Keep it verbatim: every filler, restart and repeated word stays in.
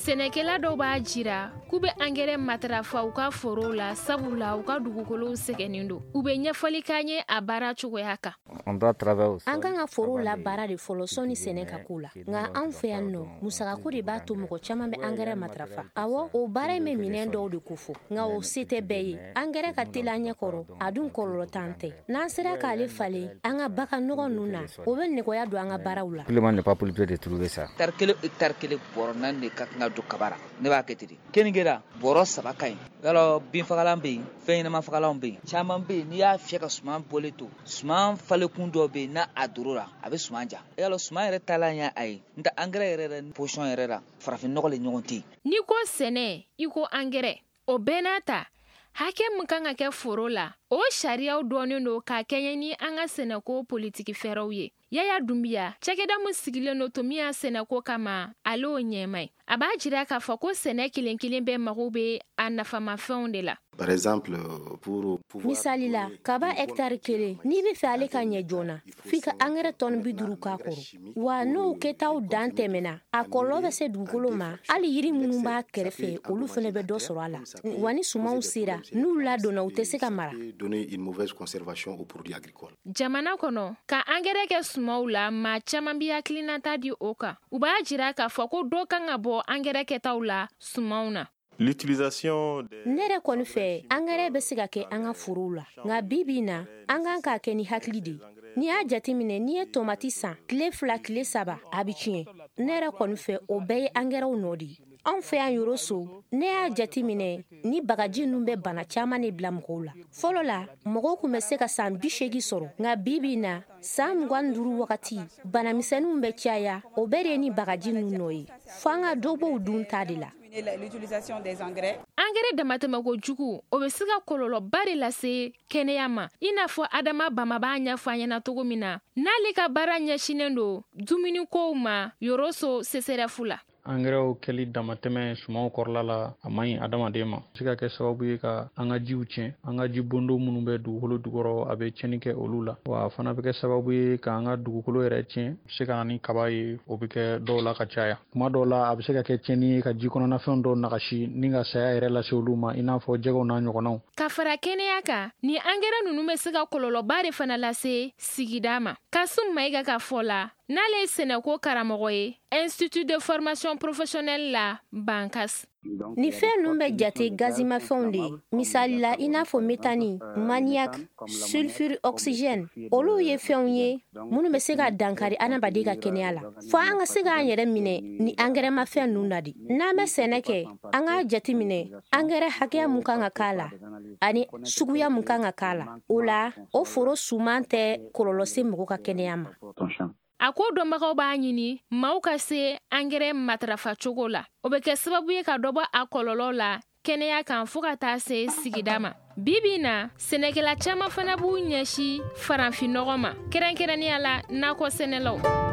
Sɛnɛkɛla dɔw b'a jira k'u bɛ angɛrɛ matarafa u ka forow la sabula u ka dugukolow sɛgɛnnen don. U bɛ ɲɛfɔli k'an ye a baara cogoya kan. An kan ka forow la baara de fɔlɔ sɔnni sɛnɛ ka k'u la. Nka anw fɛ yan nɔ, musakako de b'a to mɔgɔ caman bɛ angɛrɛ matarafa. Awɔ, o baara in bɛ minɛn dɔw de ko fɔ. Nka o se tɛ bɛɛ ye. Angɛrɛ ka teli an ɲɛ kɔrɔ, a dun kɔlɔlɔ t'an tɛ. N'an sera k'ale falen an ka bagan nɔgɔ ninnu na, o bɛ nɔgɔya don an ka baaraw la. Hectare kelen hectare kelen bɔrɔ naani de ka kan ka don kaba la. Ne b'a kɛ ten de. Kenige la bɔrɔ saba ka ɲi. Yalɔ binfagalan bɛ yen, fɛn ɲɛnama fagalanw bɛ yen. Caman bɛ yen n'i y'a fiyɛ ka suman bɔlen to, suman falenkun dɔ bɛ yen n'a a dor'o la a bɛ suman ja. Yalɔ suman yɛrɛ taalan y'a a ye. N tɛ angɛrɛ yɛrɛ yɛrɛ position yɛrɛ la farafin nɔgɔ le ɲɔgɔn tɛ yen. N'i ko sɛnɛ i ko angɛrɛ, o bɛɛ n'a ta hakɛ min kan ka kɛ foro la, o sariyaw dɔɔnin don ka kɛɲɛ ni an ka sɛnɛko politiki fɛɛrɛw ye. Yaya Dumbiya, cakɛda min sigilen don to min y'a sɛnɛko kama, ale o ɲɛma ye. A b'a jira k'a fɔ ko sɛnɛ kelen kelen bɛɛ mago bɛ a nafamafɛnw de la. Par exemple, pour misali la, kaba hectare kelen n'i bɛ fɛ ale ka ɲɛ joona f'i ka angɛrɛ tɔni bi duuru k'a kɔrɔ. Wa n'o kɛtaw dan tɛmɛna, a kɔlɔlɔ bɛ se dugukolo ma, hali yiri minnu b'a kɛrɛfɛ olu fana bɛ dɔ sɔrɔ a la. Wa ni sumanw sera, n'u ladonna u tɛ se ka mara. Jamana kɔnɔ, ka angɛrɛ kɛ sumaw la, maa caman bi hakilinata di o kan. U b'a jira k'a fɔ ko dɔ kan ka bɔ angɛrɛ kɛtaw la sumanw na. L'utilisation de... Ne yɛrɛ kɔni fɛ angɛrɛ bɛ se ka kɛ an ka forow la. Nka bi bi in na, an kan k'a kɛ ni hakili de ye. N'i y'a jateminɛ n'i ye tomati san tile fila tile saba a bɛ tiɲɛ. Ne yɛrɛ kɔni fɛ o bɛɛ ye angɛrɛw nɔ de ye. Anw fɛ yan yɔrɔ so, ne y'a jateminɛ ni bagaji ninnu bɛ bana caman de bila mɔgɔw la. Fɔlɔ la, mɔgɔw tun bɛ se ka san bi seegin sɔrɔ. Nka bi bi in na, san mugan ni duuru wagati, banamisɛnninw bɛ caya. O bɛɛ de ye ni bagaji ninnu nɔ ye. Fo an ka dɔ bɔ o dun ta de la. L'utilisation des engrais. Angɛrɛ damatɛmɛko jugu o bɛ se ka kɔlɔlɔba de lase kɛnɛya ma. I n'a fɔ Adama Bama b'a ɲɛfɔ an ɲɛna cogo min na, n'ale ka baara ɲɛsinnen don dumunikow ma yɔrɔ so C C R F la. Angɛrɛw kɛli damatɛmɛ sumanw kɔrɔla la a man ɲi adamaden ma. Se ka kɛ sababu ye ka an ka jiw tiɲɛ, an ka ji bondo minnu bɛ dugukolo jukɔrɔ a bɛ tiɲɛni kɛ olu la. Wa a fana bɛ kɛ sababu ye ka an ka dugukolo yɛrɛ tiɲɛ, se ka na ni kaba ye, o bɛ kɛ dɔw la ka caya. Kuma dɔw la a bɛ se ka kɛ tiɲɛni ye ka ji kɔnɔnafɛn dɔw nagasi ni ka saya yɛrɛ lase olu ma, i n'a fɔ jɛgɛw n'a ɲɔgɔnnaw. Ka fara kɛnɛya kan, ni angɛrɛ ninnu bɛ se ka kɔlɔlɔba de fana lase sigida ma. Kasum Mayiga ka fɔ la, n'ale ye sɛnɛko karamɔgɔ ye Institut de formation professionnelle la Bankas. Ni fɛn ninnu bɛ jate gazimafɛnw de ye. Misali la i n'a fɔ méthane, maniac, sulfure, oxygène. Olu ye fɛnw ye minnu bɛ se ka dankari adamaden ka kɛnɛya la. Fo an ka se k'an yɛrɛ minɛ ni angɛrɛmafɛn ninnu na de. N'an bɛ sɛnɛ kɛ, an k'a jateminɛ angɛrɛ hakɛya mun kan ka k'a la ani suguya mun kan ka k'a la. O la, o foro suman tɛ kɔlɔlɔ se mɔgɔ ka kɛnɛya ma. A ko dɔnbagaw b'a ɲini maaw ka se angɛrɛ matarafa cogo la. O bɛ kɛ sababu ye ka dɔ bɔ a kɔlɔlɔ la kɛnɛya kan fo ka taa se sigida ma. Bi bi in na, sɛnɛkɛla caman fana b'u ɲɛsin farafin nɔgɔ ma, kɛrɛnkɛrɛnnenya la nakɔ sɛnɛlaw.